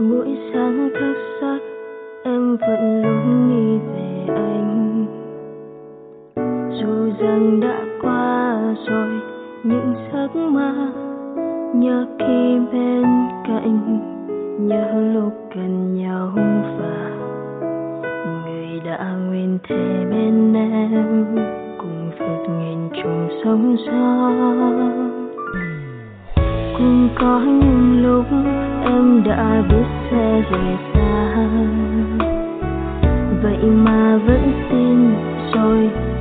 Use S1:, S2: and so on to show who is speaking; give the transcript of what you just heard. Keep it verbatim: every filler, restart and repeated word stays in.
S1: Mỗi sáng thức giấc em vẫn luôn nghĩ về anh, dù rằng đã qua rồi những giấc mơ. Nhớ khi bên cạnh, nhớ lúc gần nhau và người đã nguyện thề bên em cùng vượt nghìn trùng sóng gió. Cũng có những lúc em đã biết sẽ rời xa, vậy mà vẫn tin rồi